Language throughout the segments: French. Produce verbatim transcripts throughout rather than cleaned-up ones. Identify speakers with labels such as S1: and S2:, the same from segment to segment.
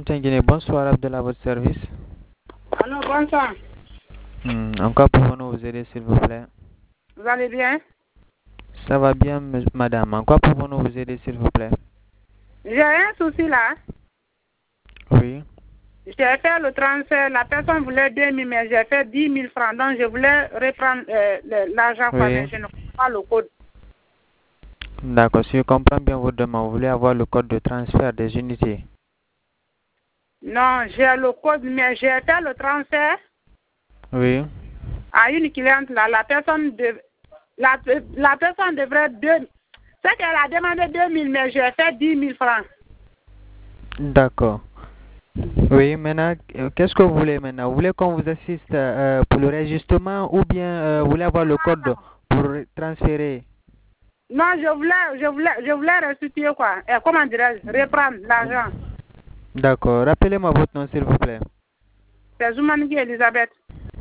S1: Guinée, bonsoir Abdel à votre service.
S2: Allô, bonsoir.
S1: Hmm, encore pouvons-nous vous aider s'il vous plaît?
S2: Vous allez bien?
S1: Ça va bien madame, en quoi pouvons-nous vous aider s'il vous plaît?
S2: J'ai un souci là.
S1: Oui.
S2: J'ai fait le transfert, la personne voulait deux mille, mais j'ai fait dix mille francs, donc je voulais reprendre euh, l'argent,
S1: Oui.
S2: mais je ne connais pas le code.
S1: D'accord, si je comprends bien votre demande, vous voulez avoir le code de transfert des unités?
S2: Non, j'ai le code, mais j'ai fait le transfert.
S1: Oui.
S2: À une cliente là, la personne de, la, la personne devrait deux. C'est qu'elle a demandé deux mille, mais j'ai fait dix mille francs.
S1: D'accord. Oui, maintenant, qu'est-ce que vous voulez maintenant? Vous voulez qu'on vous assiste euh, pour le réajustement ou bien euh, vous voulez avoir le code pour transférer?
S2: Non, je voulais, je voulais, je voulais restituer quoi. Et comment dirais-je, reprendre l'argent.
S1: D'accord. Rappelez-moi votre nom, s'il vous plaît.
S2: C'est Zoumanigui Elisabeth.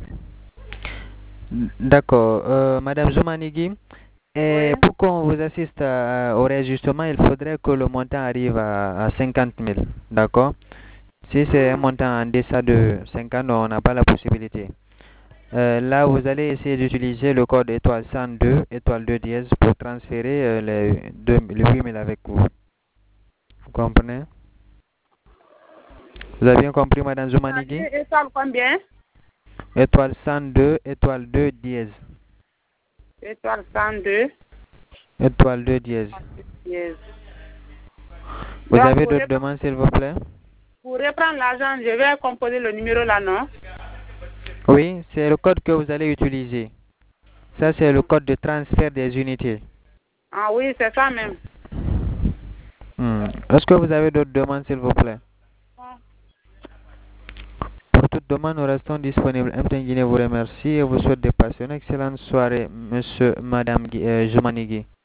S1: D'accord. Euh, Madame Zoumanigui, et
S2: Oui.
S1: pour qu'on vous assiste euh, au réajustement, il faudrait que le montant arrive à, à cinquante mille. D'accord? Si c'est un montant en deçà de cinquante, on n'a pas la possibilité. Euh, là, vous allez essayer d'utiliser le code étoile cent deux, étoile deux dièse pour transférer euh, les, deux, les huit mille avec vous. Vous comprenez? Vous avez bien compris, Madame Zoumanigui?
S2: Étoile combien?
S1: Étoile cent deux, étoile deux dièse.
S2: Étoile cent deux.
S1: Étoile deux dièse.
S2: Yes.
S1: Vous
S2: Donc,
S1: avez
S2: pour
S1: d'autres
S2: reprendre,
S1: demandes, s'il vous plaît?
S2: pour reprendre l'argent, je vais composer le numéro là, non?
S1: Oui, c'est le code que vous allez utiliser. Ça, c'est le code de transfert des unités.
S2: Ah oui, c'est ça même.
S1: Hmm. Est-ce que vous avez d'autres demandes, s'il vous plaît? Pour toute demande, nous restons disponibles. M T N Guinée vous remercie et vous souhaite de passer une excellente soirée, monsieur, madame euh, Zoumanigui.